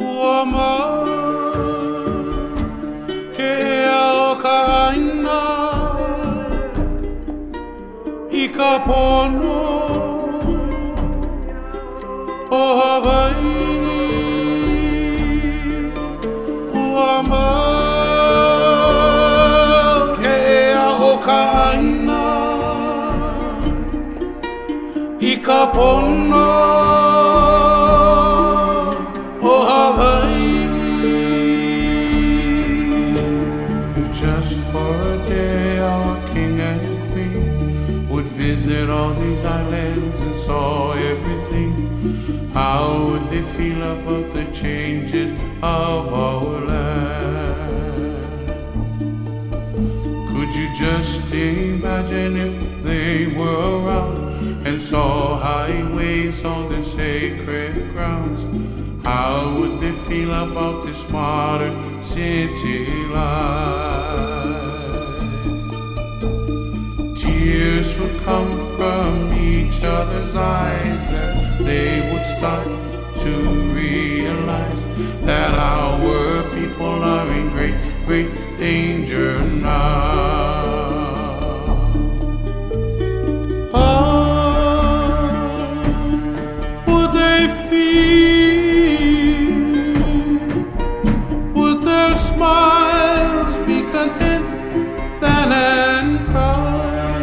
Uama ke ao kaina I ka pono o Hawaii. Uama ke ao kaina I ka pono o Hawaii. Just for a day our king and queen would visit all these islands and saw everything. How would they feel about the changes of our land? Could you just imagine if they were around and saw highways on the sacred grounds? How would they feel about this modern city life? Tears would come from each other's eyes as they would start to realize that our people are in great, great danger now. Smiles be content than and cry.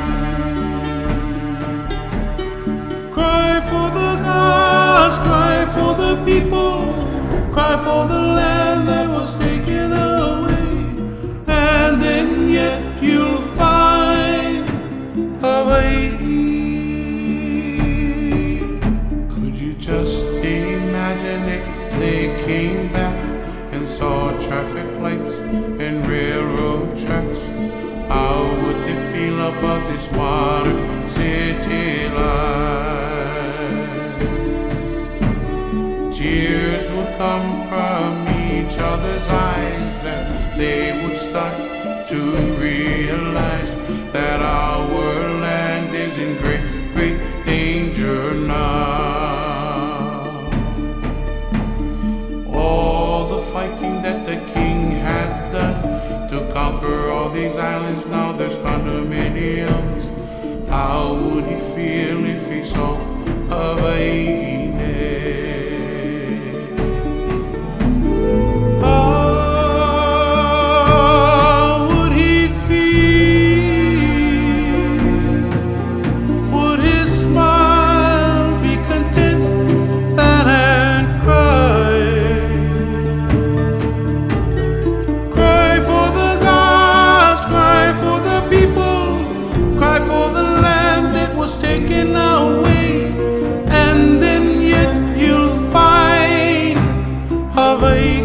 Cry for the gods, cry for the people, cry for the land that was taken away. And then yet you'll find Hawaii. Could you just imagine if they came back and saw traffic lights and railroad tracks? How would they feel about this modern city life? Tears would come from each other's eyes and they would start to realize that our land is in great, great danger now. Fighting that the king had done to conquer all these islands, now there's condominiums. How would he feel if he saw Hawaii? How would he feel? Would his smile be content that and cry? Taken away, and then yet you'll find Hawaii.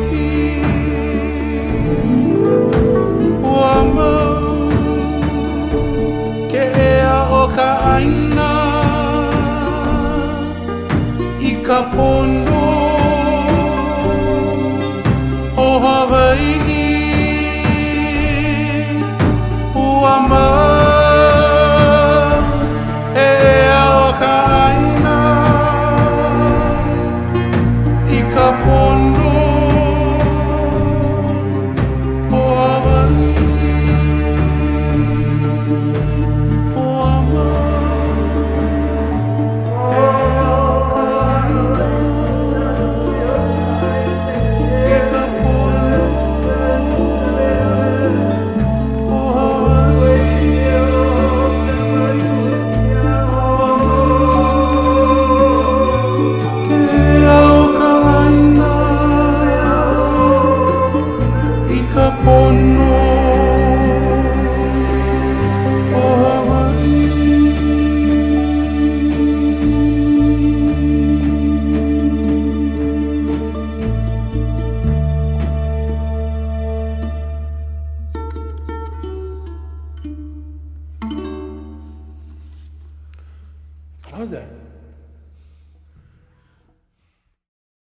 Uama ke ao kaina I ka pono o Hawaii. Uama How's that?